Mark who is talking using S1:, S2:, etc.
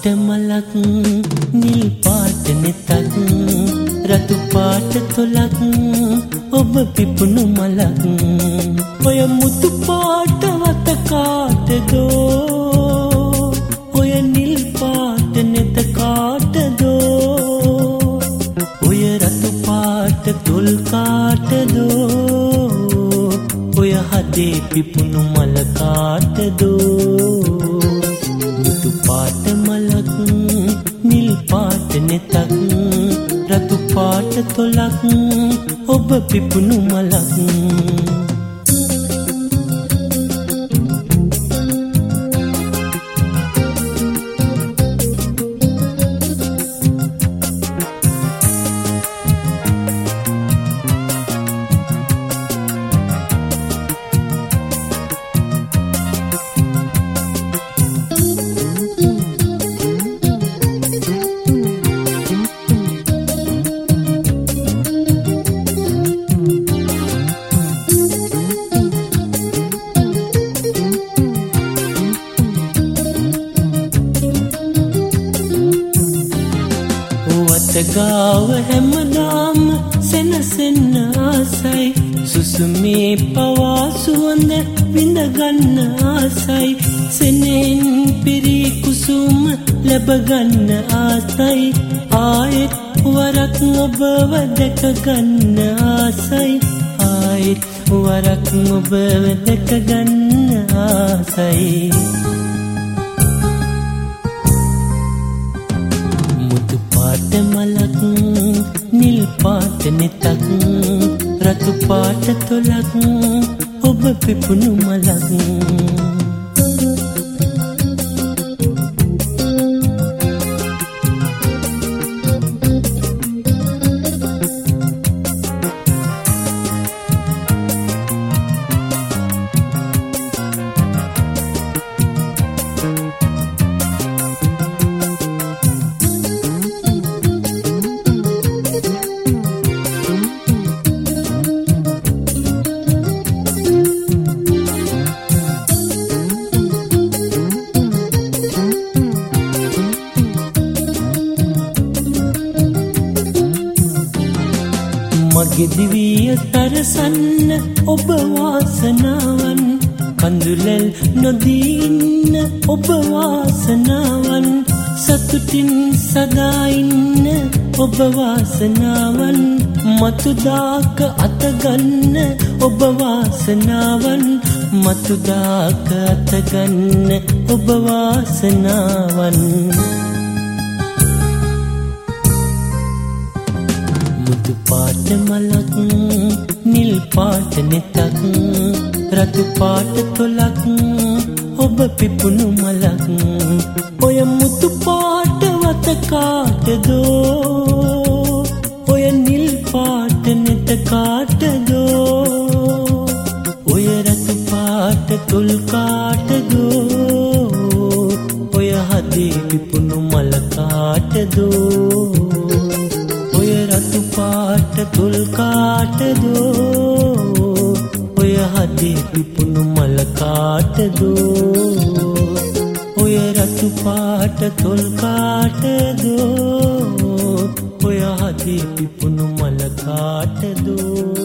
S1: මලක් නිල් පාට නෙතක් රතු පාට තොලක් ඔබ පිපුණු මලක් ඔය මුතු පාට වත කාටදෝ ඔය නිල් පාට නෙත කාටදෝ ඔය රතු පාට තොල් කාටදෝ ඔය හදේ පිපුණු මල කාටදෝ මුතු පාට මලක් නිල් පාට නෙතක් රතු පාට තොලක් ඔබ පිපුණු මලක් ගාව හැමදාම සෙනසෙන්න ආසයි සුසුමේ පවා සුවඳ විඳගන්න ආසයි සෙනෙන් පිරි කුසුම ලැබගන්න ආසයි ආයෙත් වරක් ඔබව දැකගන්න ආසයි ආයෙත් වරක් ඔබව දැකගන්න ආසයි පාට මලක් නිල් පාට නෙතක් රතු පාට තොලක් ඔබ පිපුණු මලක් මගේ දිවිය තරසන්න ඔබ වාසනාවන් කඳුලෙල් නොදී ඉන්න ඔබ වාසනාවන් සතුටින් සදා ඉන්න ඔබ වාසනාවන් මතුදාක අතගන්න ඔබ වාසනාවන් මතුදාක අතගන්න ඔබ වාසනාවන් මුතු පාට මලක් නිල් පාට නෙතක් රතු පාට තොලක් ඔබ පිපුණු මලක් ඔය මුතු පාට වත කාටදෝ ඔය නිල් පාට නෙත කාටදෝ ඔය රතු පාට තොල් කාටදෝ ඔය හදේ පිපුණු මල කාටදෝ රතු පාට තොල් කාටදෝ ඔය හදේ පිපුණු මල කාටදෝ ඔය රතු පාට තොල් කාටදෝ ඔය හදේ පිපුණු මල කාටදෝ